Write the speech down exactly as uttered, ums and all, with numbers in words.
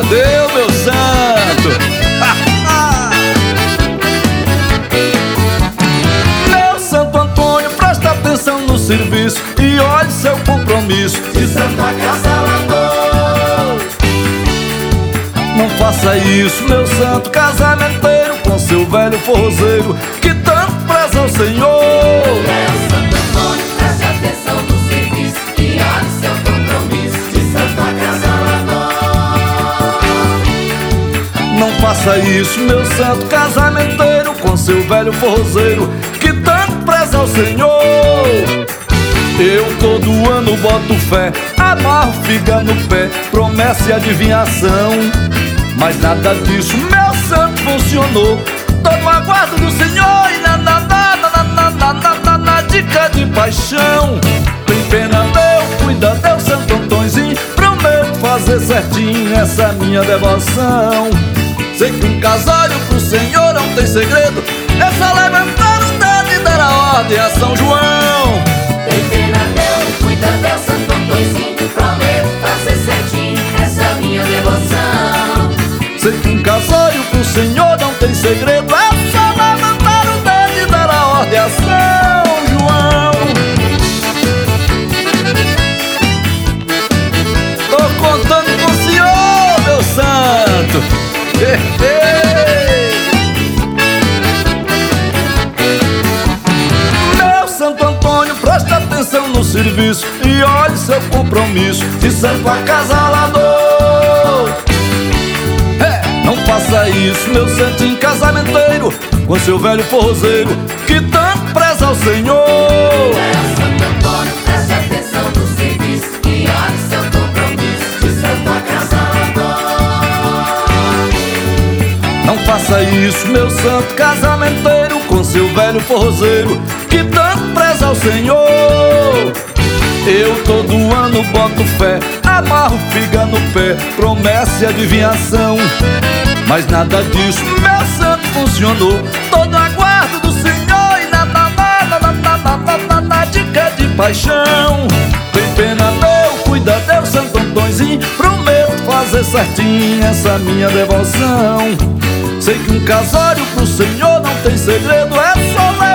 entendeu, meu santo? Meu Santo Antônio, presta atenção no serviço e olhe seu compromisso de santo acasalador. Não faça isso, meu santo casamenteiro, com seu velho forrozeiro que tanto preza ao Senhor. Meu Santo Antônio, preste atenção no serviço e olhe seu compromisso de santo acasalador. Não faça isso, meu santo casamenteiro, com seu velho forrozeiro que tanto preza ao Senhor. Eu todo ano boto fé, amarro figa no pé, promessa e adivinhação, mas nada disso, meu santo, funcionou. Tô no aguardo do Senhor e na, na, na, na, na, na, na, na, na dica de paixão. Tem pena meu, cuida Deus, Santo Antôniozinho, prometo fazer certinho essa minha devoção. Sei que um casório pro Senhor não tem segredo, é só levantar o dedo e dar a ordem a São João. Tem pena Deus, cuida Deus, Santo Antôniozinho, prometo fazer certinho essa minha devoção. Sei que um casório pro Senhor não tem segredo, é só levantar o dedo e dar a ordem a São João. Tô contando com o Senhor, meu santo. Meu Santo Antônio, presta atenção no serviço e olhe seu compromisso de santo acasalador. É, não faça isso, meu santinho casamenteiro, com seu velho forrozeiro que tanto preza ao Senhor. Meu Santo Antônio, preste atenção no serviço e olhe seu compromisso de santo acasalador. Não faça isso, meu santo casamenteiro, com seu velho forrozeiro que tanto preza ao Senhor. Eu todo ano boto fé, amarro figa no pé, promessa e adivinhação, mas nada disso, meu santo, funcionou. Tô no aguardo do Senhor e na, na, na, na, na, na, na, na, na dica de paixão. Tem pena meu, cuida Deus, Santo Antôniozinho, prometo fazer certinho essa minha devoção. Sei que um casório pro Senhor não tem segredo, é só levar